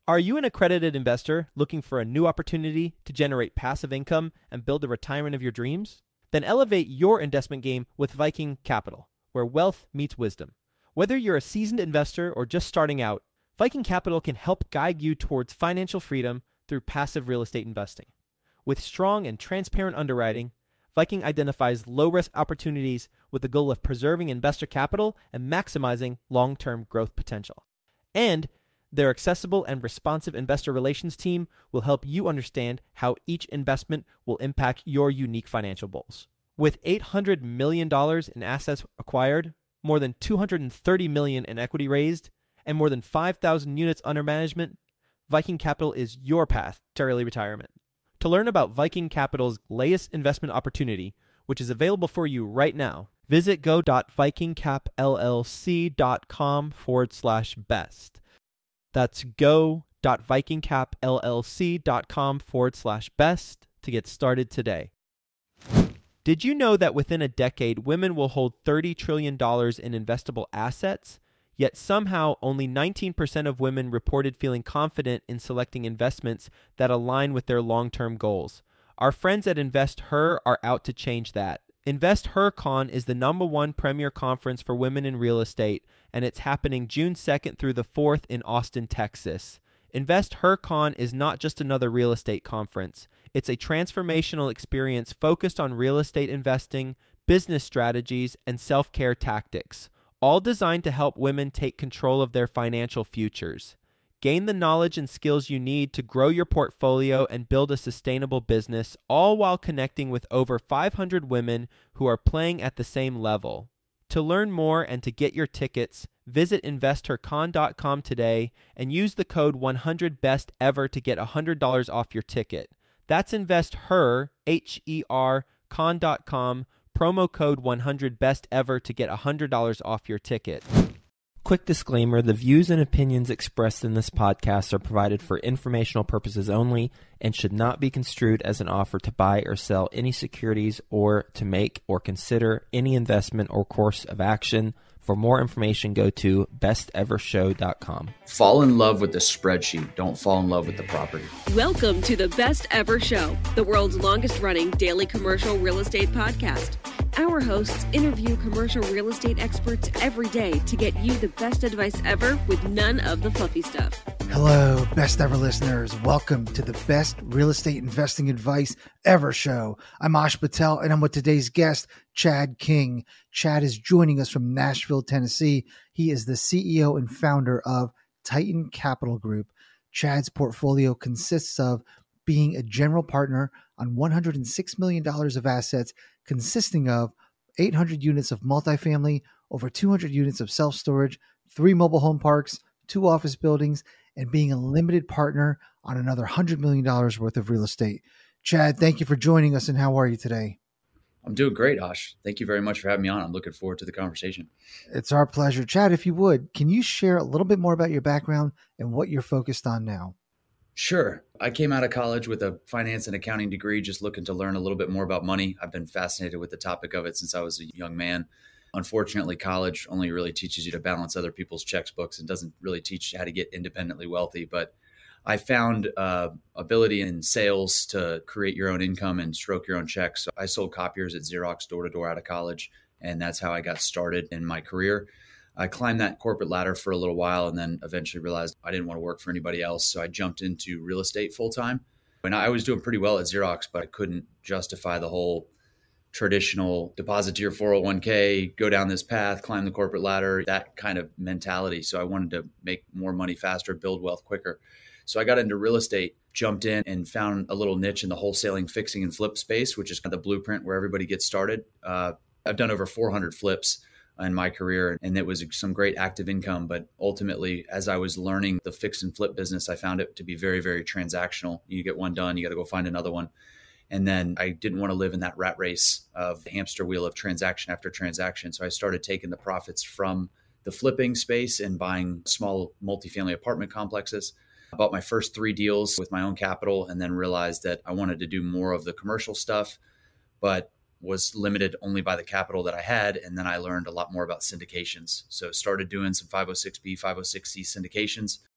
Are you an accredited investor looking for a new opportunity to generate passive income and build the retirement of your dreams? Then elevate your investment game with Viking Capital, where wealth meets wisdom. Whether you're a seasoned investor or just starting out, Viking Capital can help guide you towards financial freedom through passive real estate investing. With strong and transparent underwriting, Viking identifies low-risk opportunities with the goal of preserving investor capital and maximizing long-term growth potential. And their accessible and responsive investor relations team will help you understand how each investment will impact your unique financial goals. With $800 million in assets acquired, more than $230 million in equity raised, and more than 5,000 units under management, Viking Capital is your path to early retirement. To learn about Viking Capital's latest investment opportunity, which is available for you right now, visit go.vikingcapllc.com/best. That's go.vikingcapllc.com/best to get started today. Did you know that within a decade, women will hold $30 trillion in investable assets? Yet somehow only 19% of women reported feeling confident in selecting investments that align with their long-term goals. Our friends at InvestHer are out to change that. InvestHerCon is the #1 premier conference for women in real estate, and it's happening June 2nd through the 4th in Austin, Texas. InvestHerCon is not just another real estate conference. It's a transformational experience focused on real estate investing, business strategies, and self-care tactics, all designed to help women take control of their financial futures. Gain the knowledge and skills you need to grow your portfolio and build a sustainable business, all while connecting with over 500 women who are playing at the same level. To learn more and to get your tickets, visit InvestHerCon.com today and use the code 100BESTEVER to get $100 off your ticket. That's InvestHer, H-E-R, con.com, promo code 100BESTEVER to get $100 off your ticket. Quick disclaimer, the views and opinions expressed in this podcast are provided for informational purposes only and should not be construed as an offer to buy or sell any securities or to make or consider any investment or course of action. For more information, go to bestevershow.com. Fall in love with the spreadsheet. Don't fall in love with the property. Welcome to the Best Ever Show, the world's longest running daily commercial real estate podcast. Our hosts interview commercial real estate experts every day to get you the best advice ever with none of the fluffy stuff. Hello, Best Ever listeners. Welcome to the Best Real Estate Investing Advice Ever Show. I'm Ash Patel, and I'm with today's guest, Chad King. Chad is joining us from Nashville, Tennessee. He is the CEO and founder of Titan Capital Group. Chad's portfolio consists of being a general partner on $106 million of assets, consisting of 800 units of multifamily, over 200 units of self-storage, 3 mobile home parks, 2 office buildings, and being a limited partner on another $100 million worth of real estate. Chad, thank you for joining us, and how are you today? I'm doing great, Ash. Thank you very much for having me on. I'm looking forward to the conversation. It's our pleasure. Chad, if you would, can you share a little bit more about your background and what you're focused on now? Sure. I came out of college with a finance and accounting degree, just looking to learn a little bit more about money. I've been fascinated with the topic of it since I was a young man. Unfortunately, college only really teaches you to balance other people's checkbooks and doesn't really teach you how to get independently wealthy. But I found ability in sales to create your own income and stroke your own checks. So I sold copiers at Xerox door to door out of college, and that's how I got started in my career. I climbed that corporate ladder for a little while and then eventually realized I didn't want to work for anybody else. So I jumped into real estate full time. And I was doing pretty well at Xerox, but I couldn't justify the whole traditional deposit to your 401k, go down this path, climb the corporate ladder, that kind of mentality. So I wanted to make more money faster, build wealth quicker. So I got into real estate, jumped in and found a little niche in the wholesaling, fixing and flip space, which is kind of the blueprint where everybody gets started. I've done over 400 flips in my career, and it was some great active income. But ultimately, as I was learning the fix and flip business, I found it to be very, very transactional. You get one done, you got to go find another one. And then I didn't want to live in that rat race of the hamster wheel of transaction after transaction. So I started taking the profits from the flipping space and buying small multifamily apartment complexes. I bought my first 3 deals with my own capital and then realized that I wanted to do more of the commercial stuff, but was limited only by the capital that I had. And then I learned a lot more about syndications. So started doing some 506B, 506C syndications.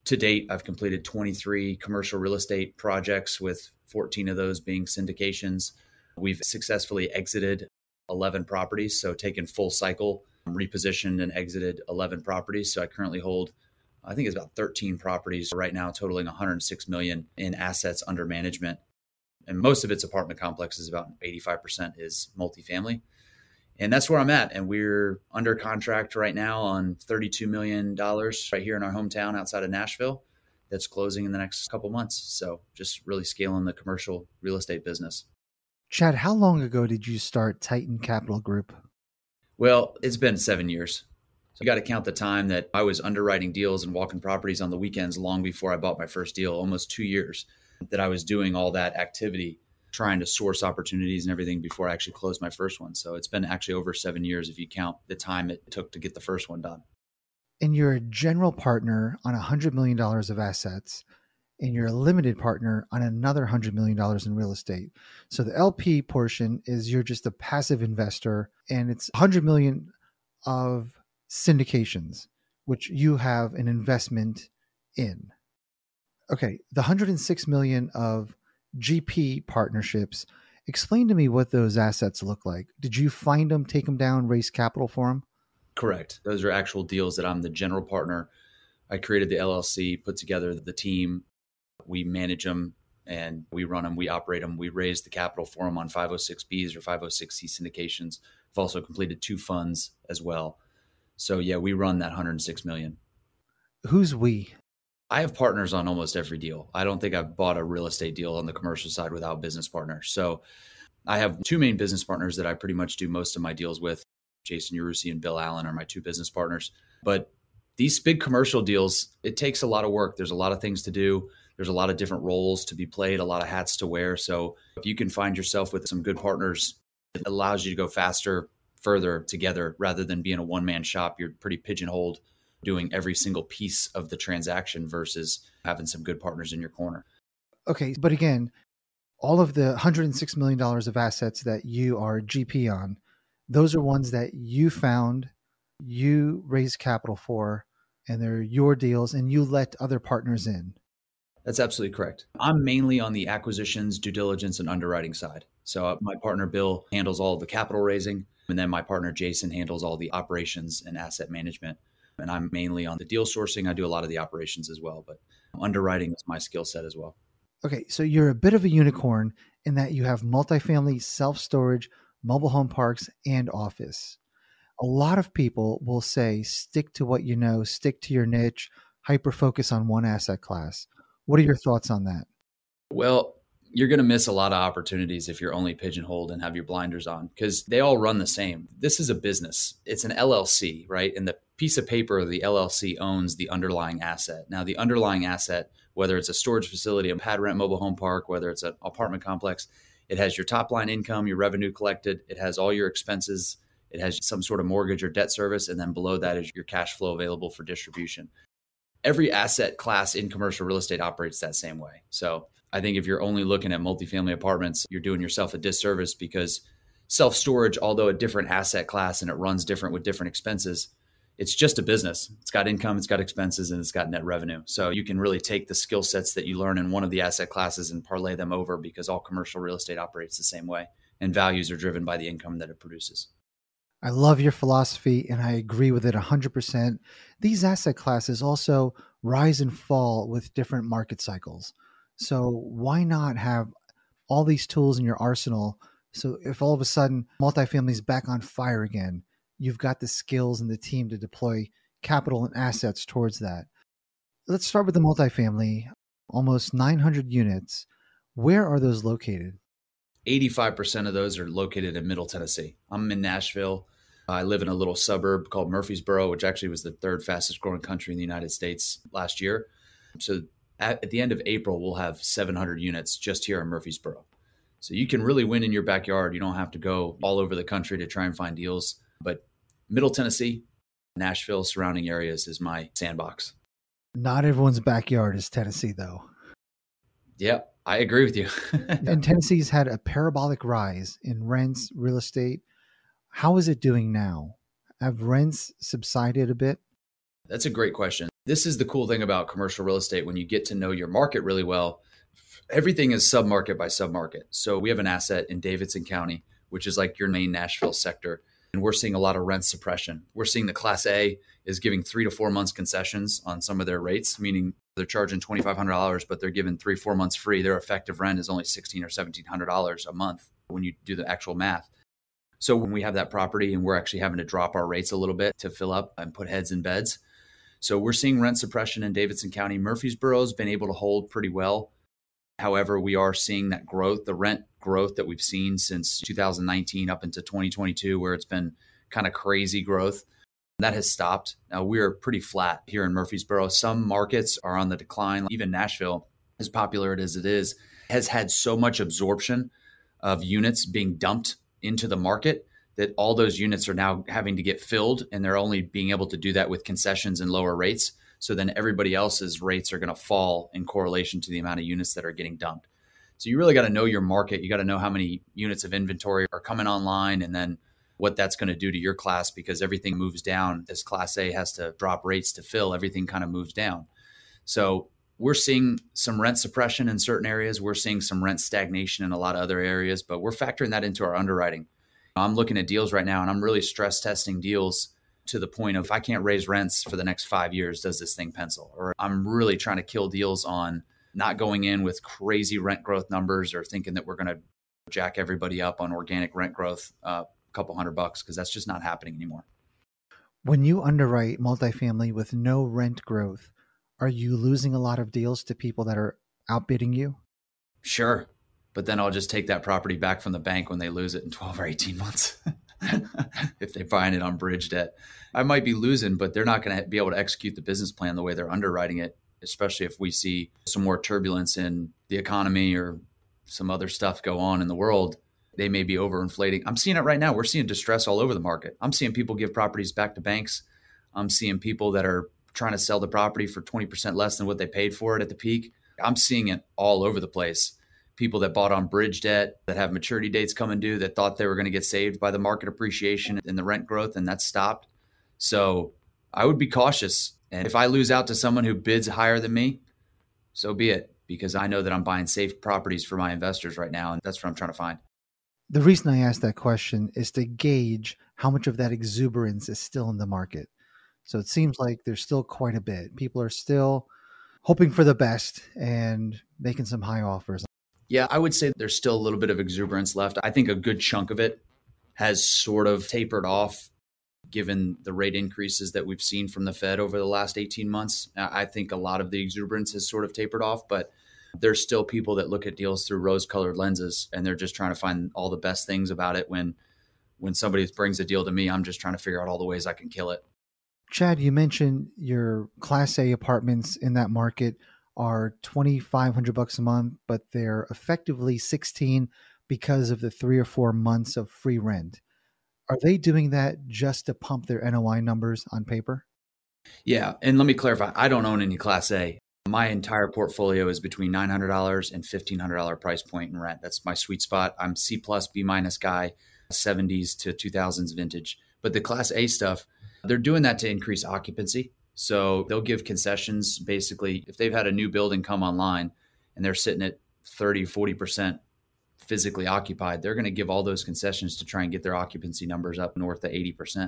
To date, I've completed 23 commercial real estate projects, with 14 of those being syndications. We've successfully exited 11 properties, so taken full cycle, repositioned and exited 11 properties. So I currently hold, I think it's about 13 properties right now, totaling $106 million in assets under management. And most of it's apartment complexes, about 85% is multifamily. And that's where I'm at. And we're under contract right now on $32 million right here in our hometown outside of Nashville. That's closing in the next couple months. So just really scaling the commercial real estate business. Chad, how long ago did you start Titan Capital Group? Well, it's been 7 years. So you got to count the time that I was underwriting deals and walking properties on the weekends long before I bought my first deal, almost 2 years that I was doing all that activity, trying to source opportunities and everything before I actually closed my first one. So it's been actually over 7 years if you count the time it took to get the first one done. And you're a general partner on $100 million of assets, and you're a limited partner on another $100 million in real estate. So the LP portion is you're just a passive investor, and it's $100 million of syndications, which you have an investment in. Okay, the $106 million of GP partnerships. Explain to me what those assets look like. Did you find them, take them down, raise capital for them? Correct. Those are actual deals that I'm the general partner. I created the LLC, put together the team. We manage them and we run them. We operate them. We raise the capital for them on 506Bs or 506C syndications. I've also completed 2 funds as well. So yeah, we run that $106 million. Who's we? I have partners on almost every deal. I don't think I've bought a real estate deal on the commercial side without business partners. So I have 2 main business partners that I pretty much do most of my deals with. Jason Yarusi and Bill Allen are my 2 business partners. But these big commercial deals, it takes a lot of work. There's a lot of things to do. There's a lot of different roles to be played, a lot of hats to wear. So if you can find yourself with some good partners, it allows you to go faster, further together rather than being a one-man shop. You're pretty pigeonholed doing every single piece of the transaction versus having some good partners in your corner. Okay, but again, all of the $106 million of assets that you are GP on, those are ones that you found, you raised capital for, and they're your deals, and you let other partners in. That's absolutely correct. I'm mainly on the acquisitions, due diligence, and underwriting side. So my partner, Bill, handles all of the capital raising. And then my partner, Jason, handles all the operations and asset management. And I'm mainly on the deal sourcing. I do a lot of the operations as well, but underwriting is my skill set as well. Okay, so you're a bit of a unicorn in that you have multifamily, self-storage, mobile home parks, and office. A lot of people will say, stick to what you know, stick to your niche, hyper-focus on one asset class. What are your thoughts on that? Well, you're going to miss a lot of opportunities if you're only pigeonholed and have your blinders on because they all run the same. This is a business. It's an LLC, right? And the piece of paper of the LLC owns the underlying asset. Now, the underlying asset, whether it's a storage facility, a pad rent mobile home park, whether it's an apartment complex, it has your top line income, your revenue collected. It has all your expenses. It has some sort of mortgage or debt service. And then below that is your cash flow available for distribution. Every asset class in commercial real estate operates that same way. So I think if you're only looking at multifamily apartments, you're doing yourself a disservice because self-storage, although a different asset class and it runs different with different expenses, it's just a business. It's got income, it's got expenses, and it's got net revenue. So you can really take the skill sets that you learn in one of the asset classes and parlay them over because all commercial real estate operates the same way and values are driven by the income that it produces. I love your philosophy and I agree with it 100%. These asset classes also rise and fall with different market cycles. So why not have all these tools in your arsenal? So if all of a sudden multifamily is back on fire again, you've got the skills and the team to deploy capital and assets towards that. Let's start with the multifamily, almost 900 units. Where are those located? 85% of those are located in Middle Tennessee. I'm in Nashville. I live in a little suburb called Murfreesboro, which actually was the 3rd fastest growing country in the United States last year. So at the end of April, we'll have 700 units just here in Murfreesboro. So you can really win in your backyard. You don't have to go all over the country to try and find deals. But Middle Tennessee, Nashville, surrounding areas is my sandbox. Not everyone's backyard is Tennessee, though. Yep, I agree with you. And Tennessee's had a parabolic rise in rents, real estate. How is it doing now? Have rents subsided a bit? That's a great question. This is the cool thing about commercial real estate. When you get to know your market really well, everything is submarket by submarket. So we have an asset in Davidson County, which is like your main Nashville sector. And we're seeing a lot of rent suppression. We're seeing the Class A is giving 3 to 4 months concessions on some of their rates, meaning they're charging $2,500, but they're giving 3-4 months free. Their effective rent is only $1,600 or $1,700 a month when you do the actual math. So when we have that property and we're actually having to drop our rates a little bit to fill up and put heads in beds. So we're seeing rent suppression in Davidson County. Murfreesboro has been able to hold pretty well. However, we are seeing that growth, the rent growth that we've seen since 2019 up into 2022, where it's been kind of crazy growth. That has stopped. Now we're pretty flat here in Murfreesboro. Some markets are on the decline. Even Nashville, as popular as it is, has had so much absorption of units being dumped into the market that all those units are now having to get filled, and they're only being able to do that with concessions and lower rates. So then everybody else's rates are going to fall in correlation to the amount of units that are getting dumped. So you really got to know your market. You got to know how many units of inventory are coming online, and then what that's going to do to your class, because everything moves down. As Class A has to drop rates to fill, everything kind of moves down. So we're seeing some rent suppression in certain areas. We're seeing some rent stagnation in a lot of other areas, but we're factoring that into our underwriting. I'm looking at deals right now, and I'm really stress testing deals to the point of, if I can't raise rents for the next 5 years, does this thing pencil? Or I'm really trying to kill deals on not going in with crazy rent growth numbers or thinking that we're going to jack everybody up on organic rent growth a couple $100, because that's just not happening anymore. When you underwrite multifamily with no rent growth, are you losing a lot of deals to people that are outbidding you? Sure. But then I'll just take that property back from the bank when they lose it in 12 or 18 months. If they're buying it on bridge debt, I might be losing, but they're not going to be able to execute the business plan the way they're underwriting it, especially if we see some more turbulence in the economy or some other stuff go on in the world. They may be overinflating. I'm seeing it right now. We're seeing distress all over the market. I'm seeing people give properties back to banks. I'm seeing people that are trying to sell the property for 20% less than what they paid for it at the peak. I'm seeing it all over the place. People that bought on bridge debt, that have maturity dates coming due, that thought they were going to get saved by the market appreciation and the rent growth, and that's stopped. So I would be cautious. And if I lose out to someone who bids higher than me, so be it, because I know that I'm buying safe properties for my investors right now, and that's what I'm trying to find. The reason I asked that question is to gauge how much of that exuberance is still in the market. So it seems like there's still quite a bit. People are still hoping for the best and making some high offers. Yeah, I would say there's still a little bit of exuberance left. I think a good chunk of it has sort of tapered off given the rate increases that we've seen from the Fed over the last 18 months. I think a lot of the exuberance has sort of tapered off, but there's still people that look at deals through rose-colored lenses, and they're just trying to find all the best things about it. When somebody brings a deal to me, I'm just trying to figure out all the ways I can kill it. Chad, you mentioned your Class A apartments in that market are $2,500 a month, but they're effectively $16 because of the 3 or 4 months of free rent. Are they doing that just to pump their NOI numbers on paper? Yeah. And let me clarify, I don't own any Class A. My entire portfolio is between $900 and $1,500 price point in rent. That's my sweet spot. I'm C+, B- guy, 70s to 2000s vintage. But the Class A stuff, they're doing that to increase occupancy. So they'll give concessions. Basically, if they've had a new building come online and they're sitting at 30, 40% physically occupied, they're going to give all those concessions to try and get their occupancy numbers up north of 80%.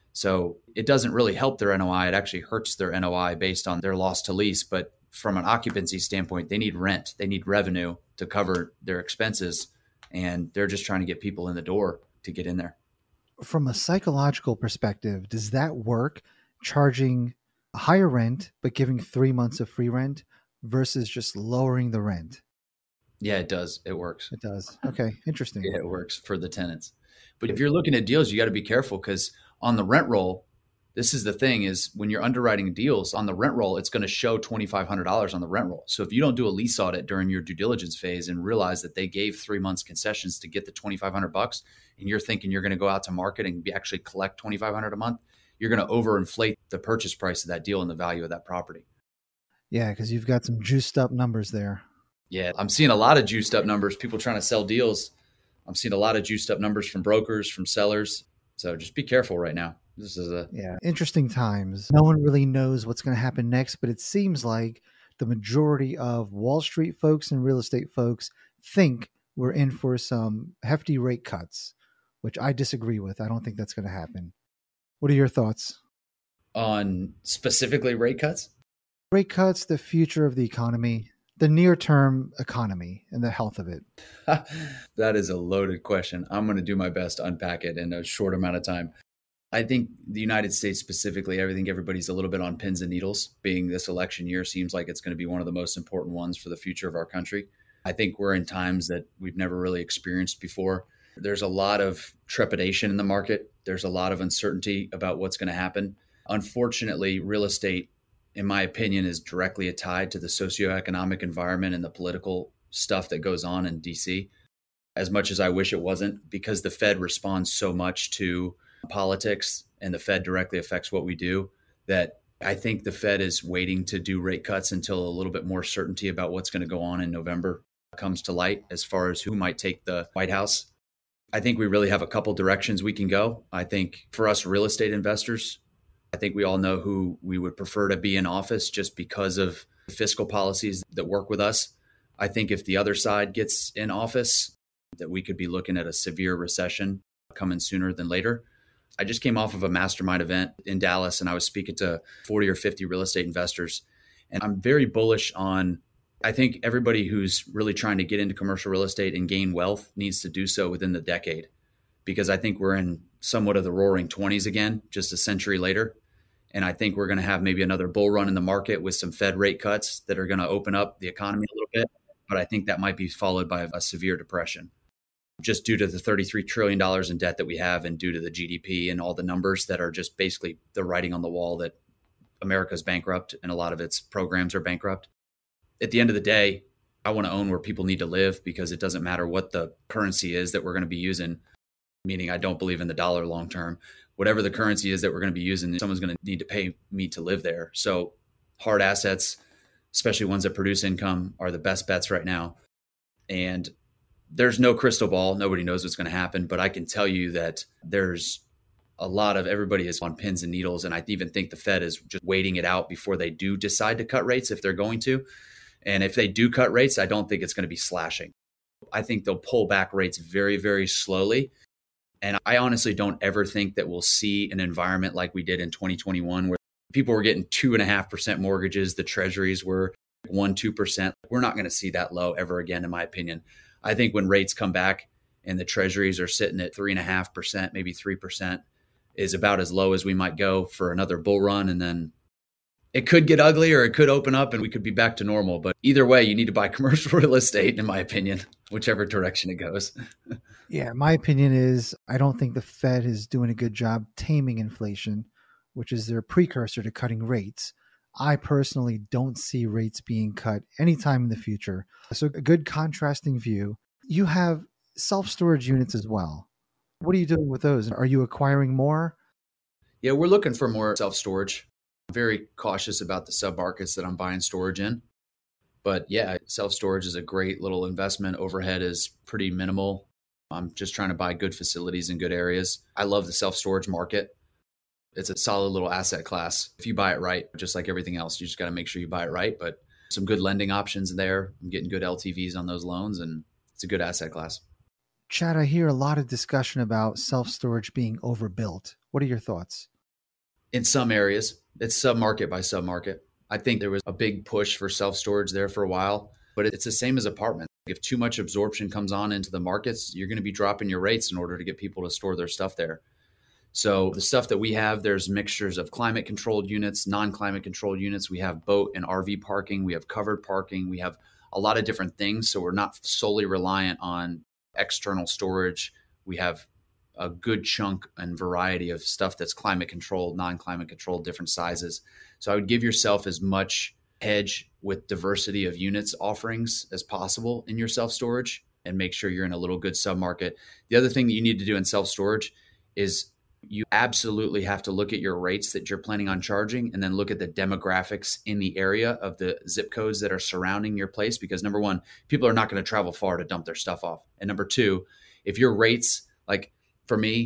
So it doesn't really help their NOI. It actually hurts their NOI based on their loss to lease. But from an occupancy standpoint, they need rent. They need revenue to cover their expenses. And they're just trying to get people in the door to get in there. From a psychological perspective, does that work, charging a higher rent but giving 3 months of free rent versus just lowering the rent? Yeah, it does. It works. It does. Okay, interesting. Yeah, it works for the tenants. But if you're looking at deals, you got to be careful, because on the rent roll, this is the thing, is when you're underwriting deals on the rent roll, it's going to show $2,500 on the rent roll. So if you don't do a lease audit during your due diligence phase and realize that they gave 3 months concessions to get the $2,500, and you're thinking you're going to go out to market and actually collect $2,500 a month, you're going to overinflate the purchase price of that deal and the value of that property. Yeah, because you've got some juiced up numbers there. Yeah, I'm seeing a lot of juiced up numbers, people trying to sell deals. I'm seeing a lot of juiced up numbers from brokers, from sellers. So just be careful right now. This is interesting times. No one really knows what's going to happen next, but it seems like the majority of Wall Street folks and real estate folks think we're in for some hefty rate cuts, which I disagree with. I don't think that's going to happen. What are your thoughts? On specifically rate cuts? Rate cuts, the future of the economy, the near-term economy and the health of it. That is a loaded question. I'm going to do my best to unpack it in a short amount of time. I think the United States specifically, I think everybody's a little bit on pins and needles. Being this election year seems like it's going to be one of the most important ones for the future of our country. I think we're in times that we've never really experienced before. There's a lot of trepidation in the market. There's a lot of uncertainty about what's going to happen. Unfortunately, real estate, in my opinion, is directly tied to the socioeconomic environment and the political stuff that goes on in DC. As much as I wish it wasn't, because the Fed responds so much to politics and the Fed directly affects what we do, that I think the Fed is waiting to do rate cuts until a little bit more certainty about what's going to go on in November comes to light as far as who might take the White House. I think we really have a couple directions we can go. I think for us real estate investors, I think we all know who we would prefer to be in office just because of the fiscal policies that work with us. I think if the other side gets in office, that we could be looking at a severe recession coming sooner than later. I just came off of a mastermind event in Dallas, and I was speaking to 40 or 50 real estate investors. And I'm very bullish on, I think everybody who's really trying to get into commercial real estate and gain wealth needs to do so within the decade, because I think we're in somewhat of the roaring 20s again, just a century later. And I think we're going to have maybe another bull run in the market with some Fed rate cuts that are going to open up the economy a little bit. But I think that might be followed by a severe depression, just due to the $33 trillion in debt that we have and due to the GDP and all the numbers that are just basically the writing on the wall that America's bankrupt and a lot of its programs are bankrupt. At the end of the day, I want to own where people need to live, because it doesn't matter what the currency is that we're going to be using, meaning I don't believe in the dollar long term. Whatever the currency is that we're going to be using, someone's going to need to pay me to live there. So hard assets, especially ones that produce income, are the best bets right now. And there's no crystal ball. Nobody knows what's going to happen. But I can tell you that there's a lot of, everybody is on pins and needles. And I even think the Fed is just waiting it out before they do decide to cut rates, if they're going to. And if they do cut rates, I don't think it's going to be slashing. I think they'll pull back rates very, very slowly. And I honestly don't ever think that we'll see an environment like we did in 2021, where people were getting 2.5% mortgages. The treasuries were 1-2%. We're not going to see that low ever again, in my opinion. I think when rates come back and the treasuries are sitting at 3.5%, maybe 3%, is about as low as we might go for another bull run. And then it could get ugly, or it could open up and we could be back to normal. But either way, you need to buy commercial real estate, in my opinion, whichever direction it goes. Yeah, my opinion is I don't think the Fed is doing a good job taming inflation, which is their precursor to cutting rates. I personally don't see rates being cut anytime in the future. So a good contrasting view. You have self-storage units as well. What are you doing with those? Are you acquiring more? Yeah, we're looking for more self-storage. I'm very cautious about the sub-markets that I'm buying storage in. But yeah, self-storage is a great little investment. Overhead is pretty minimal. I'm just trying to buy good facilities in good areas. I love the self-storage market. It's a solid little asset class. If you buy it right, just like everything else, you just got to make sure you buy it right. But some good lending options there. I'm getting good LTVs on those loans, and it's a good asset class. Chad, I hear a lot of discussion about self-storage being overbuilt. What are your thoughts? In some areas, it's sub-market by sub-market. I think there was a big push for self-storage there for a while, but it's the same as apartments. If too much absorption comes on into the markets, you're going to be dropping your rates in order to get people to store their stuff there. So the stuff that we have, there's mixtures of climate controlled units, non-climate controlled units. We have boat and RV parking. We have covered parking. We have a lot of different things. So we're not solely reliant on external storage. We have a good chunk and variety of stuff that's climate controlled, non-climate controlled, different sizes. So I would give yourself as much hedge with diversity of units offerings as possible in your self-storage, and make sure you're in a little good sub-market. The other thing that you need to do in self-storage is you absolutely have to look at your rates that you're planning on charging, and then look at the demographics in the area of the zip codes that are surrounding your place. Because number one, people are not going to travel far to dump their stuff off. And number two, if your rates, like for me,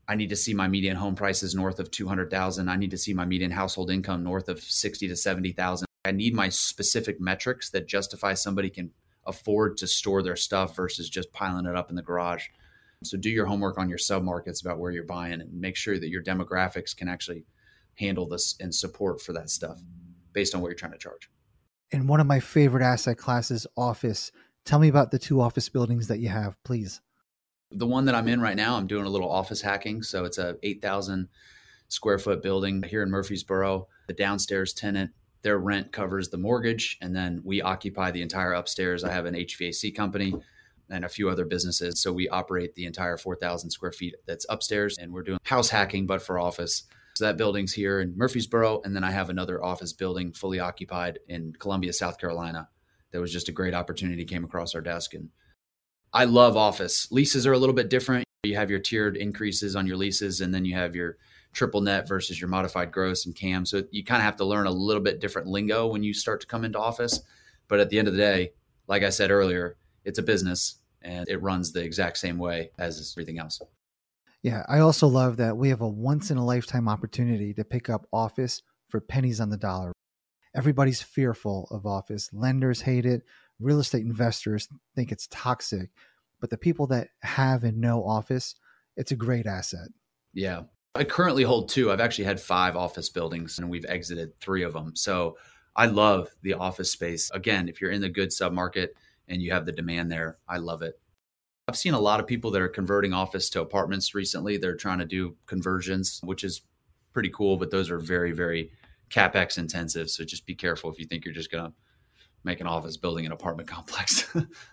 I need to see my median home prices north of 200,000. I need to see my median household income north of 60 to 70,000. I need my specific metrics that justify somebody can afford to store their stuff versus just piling it up in the garage. So do your homework on your submarkets about where you're buying and make sure that your demographics can actually handle this and support for that stuff based on what you're trying to charge. And one of my favorite asset classes, office. Tell me about the 2 office buildings that you have, please. The one that I'm in right now, I'm doing a little office hacking. So it's a 8,000 square foot building here in Murfreesboro. The downstairs tenant, their rent covers the mortgage, and then we occupy the entire upstairs. I have an HVAC company and a few other businesses. So we operate the entire 4,000 square feet that's upstairs, and we're doing house hacking, but for office. So that building's here in Murfreesboro. And then I have another office building fully occupied in Columbia, South Carolina. That was just a great opportunity came across our desk. And I love office. Leases are a little bit different. You have your tiered increases on your leases, and then you have your triple net versus your modified gross and CAM. So you kind of have to learn a little bit different lingo when you start to come into office. But at the end of the day, like I said earlier, it's a business and it runs the exact same way as everything else. Yeah, I also love that we have a once in a lifetime opportunity to pick up office for pennies on the dollar. Everybody's fearful of office. Lenders hate it. Real estate investors think it's toxic. But the people that have and know office, it's a great asset. Yeah. I currently hold 2. I've actually had 5 office buildings and we've exited 3 of them. So I love the office space. Again, if you're in the good submarket and you have the demand there, I love it. I've seen a lot of people that are converting office to apartments recently. They're trying to do conversions, which is pretty cool, but those are very, very CapEx intensive. So just be careful if you think you're just going to make an office building an apartment complex.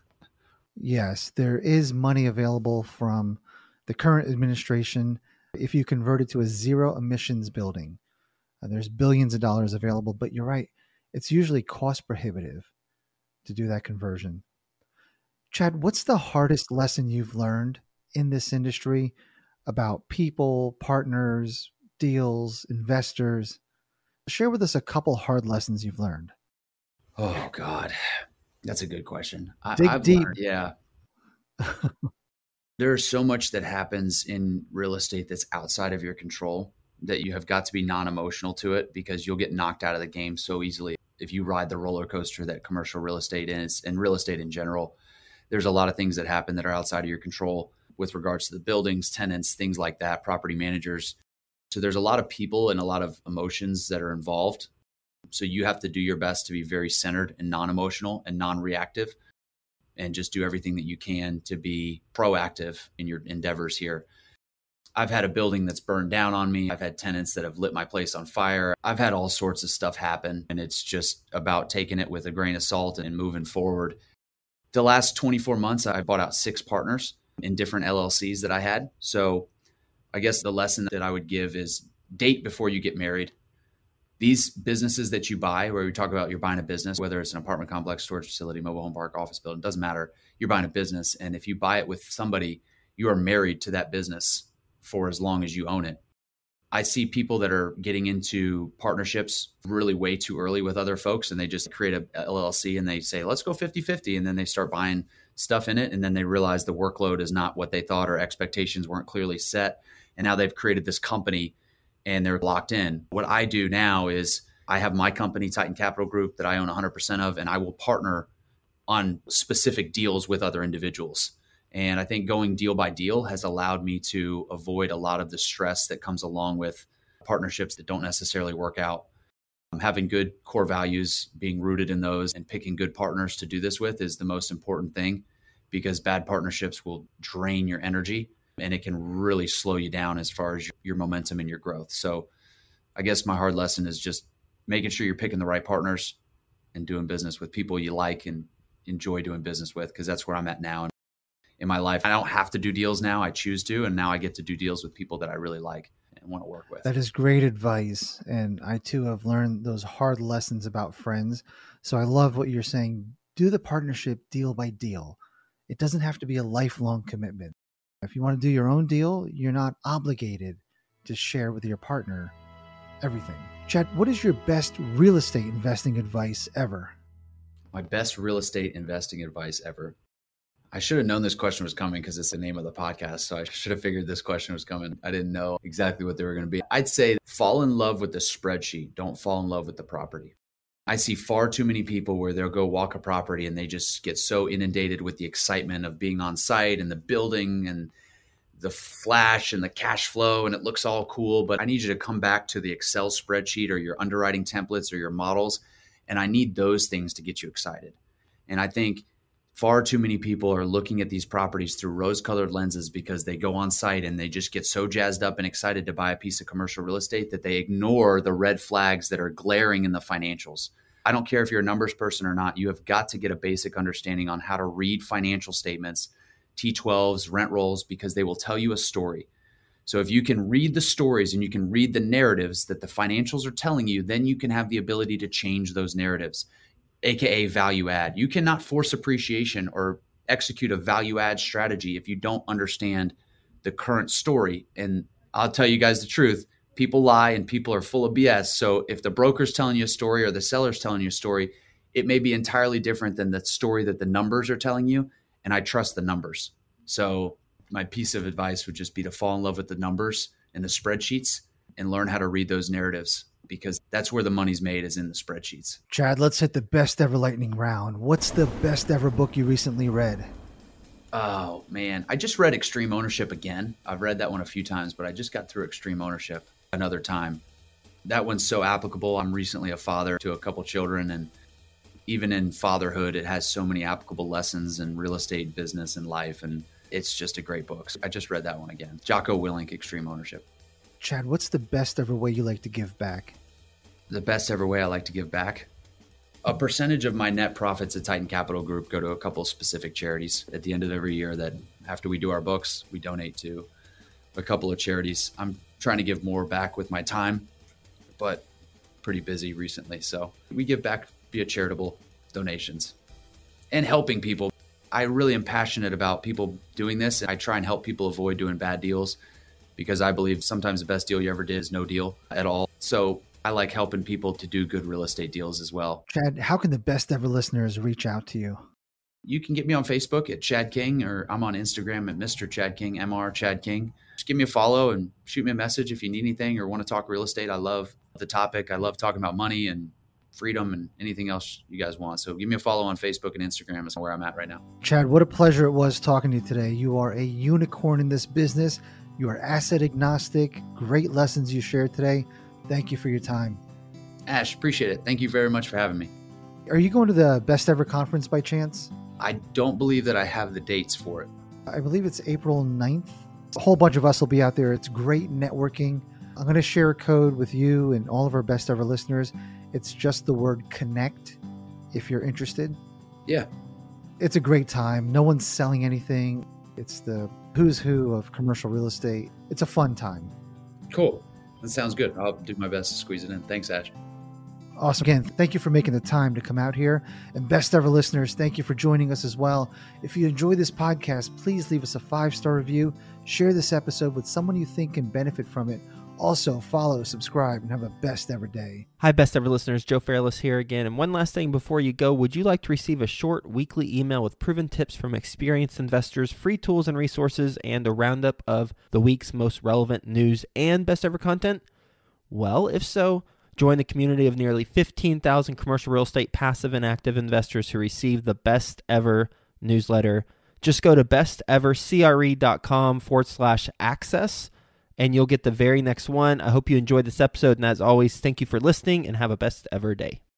Yes, there is money available from the current administration if you convert it to a zero emissions building. There's billions of dollars available, but you're right. It's usually cost prohibitive to do that conversion. Chad, what's the hardest lesson you've learned in this industry about people, partners, deals, investors? Share with us a couple hard lessons you've learned. Oh, God. That's a good question. Dig deep. Yeah. There's so much that happens in real estate that's outside of your control that you have got to be non-emotional to it, because you'll get knocked out of the game so easily if you ride the roller coaster that commercial real estate is, and real estate in general. There's a lot of things that happen that are outside of your control with regards to the buildings, tenants, things like that, property managers. So there's a lot of people and a lot of emotions that are involved. So you have to do your best to be very centered and non-emotional and non-reactive, and just do everything that you can to be proactive in your endeavors here. I've had a building that's burned down on me. I've had tenants that have lit my place on fire. I've had all sorts of stuff happen, and it's just about taking it with a grain of salt and moving forward. The last 24 months, I bought out 6 partners in different LLCs that I had. So I guess the lesson that I would give is date before you get married. These businesses that you buy, where we talk about you're buying a business, whether it's an apartment complex, storage facility, mobile home park, office building, doesn't matter. You're buying a business. And if you buy it with somebody, you are married to that business for as long as you own it. I see people that are getting into partnerships really way too early with other folks, and they just create a LLC and they say, let's go 50-50. And then they start buying stuff in it. And then they realize the workload is not what they thought, or expectations weren't clearly set. And now they've created this company and they're locked in. What I do now is I have my company, Titan Capital Group, that I own 100% of, and I will partner on specific deals with other individuals. And I think going deal by deal has allowed me to avoid a lot of the stress that comes along with partnerships that don't necessarily work out. Having good core values, being rooted in those, and picking good partners to do this with is the most important thing, because bad partnerships will drain your energy and it can really slow you down as far as your momentum and your growth. So I guess my hard lesson is just making sure you're picking the right partners and doing business with people you like and enjoy doing business with, because that's where I'm at now in my life. I don't have to do deals now. I choose to, and now I get to do deals with people that I really like and want to work with. That is great advice. And I too have learned those hard lessons about friends. So I love what you're saying. Do the partnership deal by deal. It doesn't have to be a lifelong commitment. If you want to do your own deal, you're not obligated to share with your partner everything. Chad, what is your best real estate investing advice ever? My best real estate investing advice ever. I should have known this question was coming because it's the name of the podcast. So I should have figured this question was coming. I didn't know exactly what they were going to be. I'd say fall in love with the spreadsheet. Don't fall in love with the property. I see far too many people where they'll go walk a property and they just get so inundated with the excitement of being on site and the building and the flash and the cash flow, and it looks all cool. But I need you to come back to the Excel spreadsheet or your underwriting templates or your models. And I need those things to get you excited. And I think far too many people are looking at these properties through rose-colored lenses because they go on site and they just get so jazzed up and excited to buy a piece of commercial real estate that they ignore the red flags that are glaring in the financials. I don't care if you're a numbers person or not. You have got to get a basic understanding on how to read financial statements, T12s, rent rolls, because they will tell you a story. So if you can read the stories and you can read the narratives that the financials are telling you, then you can have the ability to change those narratives, AKA value add. You cannot force appreciation or execute a value add strategy if you don't understand the current story. And I'll tell you guys the truth, people lie and people are full of BS. So if the broker's telling you a story or the seller's telling you a story, it may be entirely different than the story that the numbers are telling you. And I trust the numbers. So my piece of advice would just be to fall in love with the numbers and the spreadsheets and learn how to read those narratives, because that's where the money's made, is in the spreadsheets. Chad, let's hit the best ever lightning round. What's the best ever book you recently read? Oh, man. I just read Extreme Ownership again. I've read that one a few times, but I just got through Extreme Ownership another time. That one's so applicable. I'm recently a father to a couple children, and even in fatherhood, it has so many applicable lessons in real estate, business, and life. And it's just a great book. So I just read that one again. Jocko Willink, Extreme Ownership. Chad, what's the best ever way you like to give back? The best ever way I like to give back? A percentage of my net profits at Titan Capital Group go to a couple of specific charities at the end of every year that after we do our books, we donate to a couple of charities. I'm trying to give more back with my time, but pretty busy recently. So we give back via charitable donations and helping people. I really am passionate about people doing this. I try and help people avoid doing bad deals, because I believe sometimes the best deal you ever did is no deal at all. So I like helping people to do good real estate deals as well. Chad, how can the best ever listeners reach out to you? You can get me on Facebook at Chad King, or I'm on Instagram at Mr. Chad King, Mr. Chad King. Just give me a follow and shoot me a message if you need anything or want to talk real estate. I love the topic. I love talking about money and freedom and anything else you guys want. So give me a follow on Facebook and Instagram is where I'm at right now. Chad, what a pleasure it was talking to you today. You are a unicorn in this business. You are asset agnostic. Great lessons you shared today. Thank you for your time. Ash, appreciate it. Thank you very much for having me. Are you going to the Best Ever Conference by chance? I don't believe that I have the dates for it. I believe it's April 9th. A whole bunch of us will be out there. It's great networking. I'm going to share a code with you and all of our Best Ever listeners. It's just the word CONNECT if you're interested. Yeah. It's a great time. No one's selling anything. It's the who's who of commercial real estate. It's a fun time. Cool. That sounds good. I'll do my best to squeeze it in. Thanks, Ash. Awesome. Again, thank you for making the time to come out here. And Best Ever listeners, thank you for joining us as well. If you enjoy this podcast, please leave us a 5-star review. Share this episode with someone you think can benefit from it. Also, follow, subscribe, and have a best ever day. Hi, Best Ever listeners. Joe Fairless here again. And one last thing before you go, would you like to receive a short weekly email with proven tips from experienced investors, free tools and resources, and a roundup of the week's most relevant news and Best Ever content? Well, if so, join the community of nearly 15,000 commercial real estate passive and active investors who receive the Best Ever newsletter. Just go to bestevercre.com/access. And you'll get the very next one. I hope you enjoyed this episode. And as always, thank you for listening and have a best ever day.